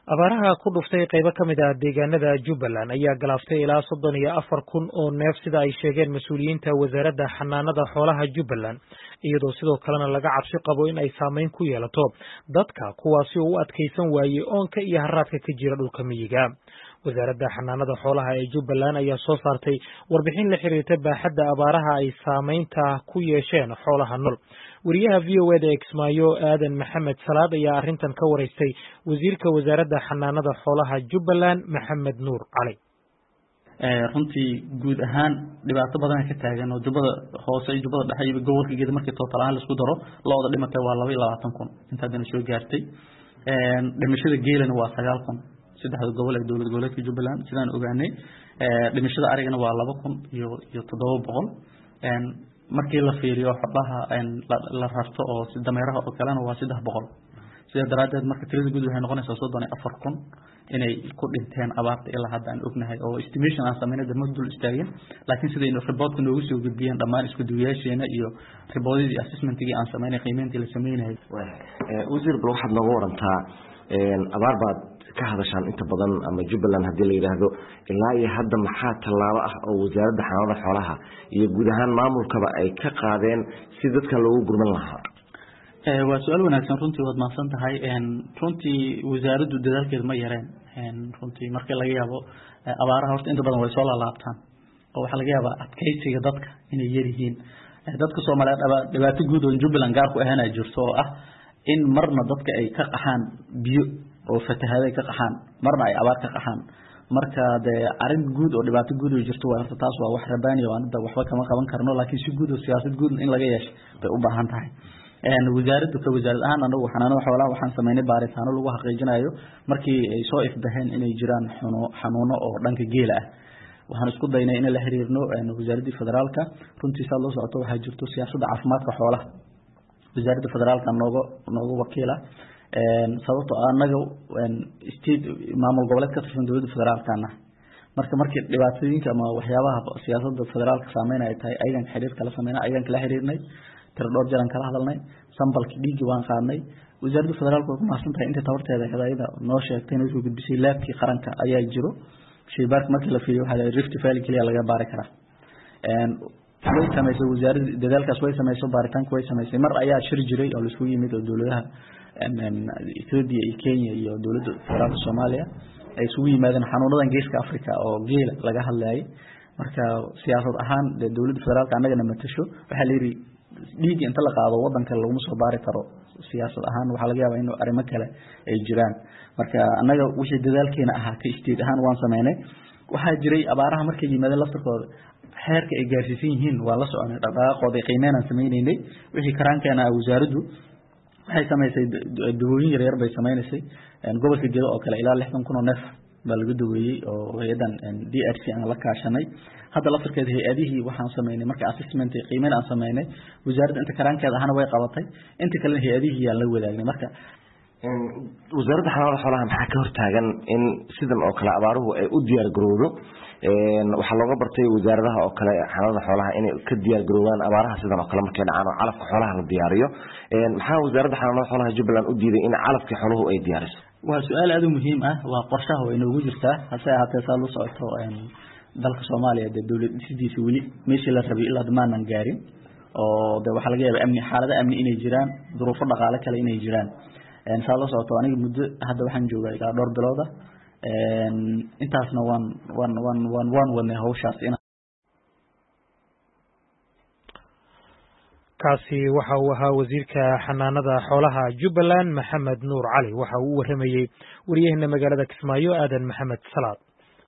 abaaraha ku dhuftay qaybo ka mid ah deegaanada Jubbaland ayaa galaaftay ilaa 34,000 oo neef sida ay sheegeen mas'uuliyiinta wasaaradda xanaanada xoolaha Jubbaland iyadoo sidoo kalena laga cabsi qabo in ay saameyn ku yeelato dadka kuwaasi oo u adkeysan waayay oonka iyo haraadka ka jira dhulka miyiga. wasaaradda xanaanada xoolaha ee Jubbaland ayaa soo saartay warbixin la xiriirta baaxadda abaaraha ay saameynta ku yeesheen xoolaha nool. wariyaha VOA Kismaayo Aadan Maxamed Salaad ayaa arrintan ka wareystay wasiirka wasaaradda xanaanada xoolaha Jubbaland Maxamed Nuur Cali. runtii guud ahaan dhibaato badan ka taagan oo jubbada hoose iyo jubbada dhexe iyo gobolka geed markii total ahaan la isku daro looda dhimatay waa 22,000 inta dana soo gaartay dhimashada geelana waa 9,000 saddexda gobol ee dowlad goboleedka Jubbaland sidaan ogaanay dhimashada arigana waa 2,000 iyo 700 markii la fiiriyo xoolaha la rarto oo si dameeraha oo kalena waa 300 sida daraadeed marka tirada guud waxay noqonaysaa 34,000 inay ku dhinteen abaarta ilaa hadda aan ognahay oo estimation aan sameynay dad dul istaageen laakiin sida inuu report-ka noogu soo gudbiyeen dhammaan isku duwiyaasheena iyo report-yadii assessment-kii aan sameynay qiimeyntii la sameynay wasiir bal waxaad nooga warantaa abaar baad ka hadashaan inta badan ama Jubbaland hadii la yiraahdo ilaa iyo hadda maxaa tallaabo ah oo wasaaradda xanaanada xoolaha iyo guud ahaan maamulkaba ay ka qaadeen si dadka loogu gurman lahaa waa su'aal wanaagsan runtii waad maasan tahay runtii wasaaraddu dadaalkeeda ma yareen runtii marka laga yaabo abaaraha horta inta badan way soo laabtaan oo waxa laga yaabaa adkeysiga dadka inay yar yihiin dadka Soomaaliyeed dhibaato guud oo Jubbaland gaar ku ahaan ay jirto oo ah in marna dadka ay ka qaxaan biyo oo fatahaad ka qaxaan marna ay abaar ka qaxaan marka arin guud oo dhibaato guud oo jirto waa taas waa wax rabaani oo aan waxba kama qaban karno laakiin si guud oo siyaasad guud in laga yeesho bay u baahan tahay wasaaraddu ka wasaarad ahaan anagu xanaanada xoolaha waxaan sameynay baaritaano lagu xaqiijinayo markii ay soo ifbaheen inay jiraan xanuuno oo dhanka geela ah waxaan isku daynay in la xiriirno wasaaradda federaalka runtii loo socoto waxa jirto siyaasadda caafimaadka xoolaha wasaaradda federaalka nooga wakiila sababtoo anaga state maamul goboleed ka tirsan dowladda federaalkana markii dhibaatooyinka ama waxyaabaha siyaasadda federaalka saameynaya tahay ayagan xiriir kala sameynay ayagan kala xiriirnay tirador jaran kala hadalnay sambalki dhiigi waan qaadnay wasaaradda federaalka way ku maasan tahay inta tabarteeda hadaayada noo sheegtay inay soo gudbisay laabkii qaranka ayaa jiro shaybaarka markii la fiiriyo waxa Rift Valley kaliya laga baari karaa way sameysay wasaaradda dadaalkaas way sameysay baaritaanka way sameysay mar ayaa shir jiray oo la isku yimid oo dowladaha Ethiopia iyo Kenya iyo dowladda federaalka Soomaaliya ay isugu yimaadeen xanuunadan geeska Afrika oo geela laga hadlayay marka siyaasad ahaan dowladda federaalka anagana matasho waxa la yiri dhiig inta la qaado wadanka lagu soo baari karo siyaasad ahaan waxa laga yaabaa in arrimo kale ay jiraan marka anaga wixii dadaalkeena ahaa ka isteed ahaan waan sameynay waxa jiray abaaraha markay yimaadeen laftirkooda heerka ay gaarsiisan yihiin waa la soconay dhaqaaqooda qiimeynaan sameynay wixii karankeena wasaaraddu waxay sameysay dawooyin yar bay sameysay gobolka Gedo oo kale ilaa 60,000 oo neef baa lagu daweeyay oo hay'adan DRC aan la kaashanay hadda la firkeed hay'adihii waxaan sameynay marka assessment qiimeyn aan sameynay wasaaradda inta karankeeda ahana way qabatay inta kale hay'adihii aan la wadaagnay marka wasaaradda xanaanada xoolaha maxaa ka hortaagan in sidan oo kale abaaruhu ay u diyaar garowdo waxa looga bartay wasaaradaha oo kale xanaanada xoolaha inay ka diyaar garoobaan abaaraha sidan oo kale markay dhacaan calafka xoolaha la diyaariyo maxaa wasaaradda xanaanada xoolaha Jubbaland u diiday in calafka xooluhu ay diyaariso waa su'aal aad u muhiim ah waa qorshaha way noogu jirtaa hase ahaatee saa loo socoto dalka Soomaaliya dawladda sidiisa wali meeshii la rabay ilaa dhammaan gaarin oo waxa laga yaabaa amni xaalada amni inay jiraan duruufo dhaqaale kale inay jiraan saa loo socoto aniga muddo hadda waxaan joogaa ilaa dhowr bilood intaasna waan wadnay hawshaas kaasi waxa uu ahaa wasiirka xanaanada xoolaha Jubbaland Maxamed Nuur Cali waxa uu waramayay wariyaheena magaalada Kismaayo Aadan Maxamed Salaad.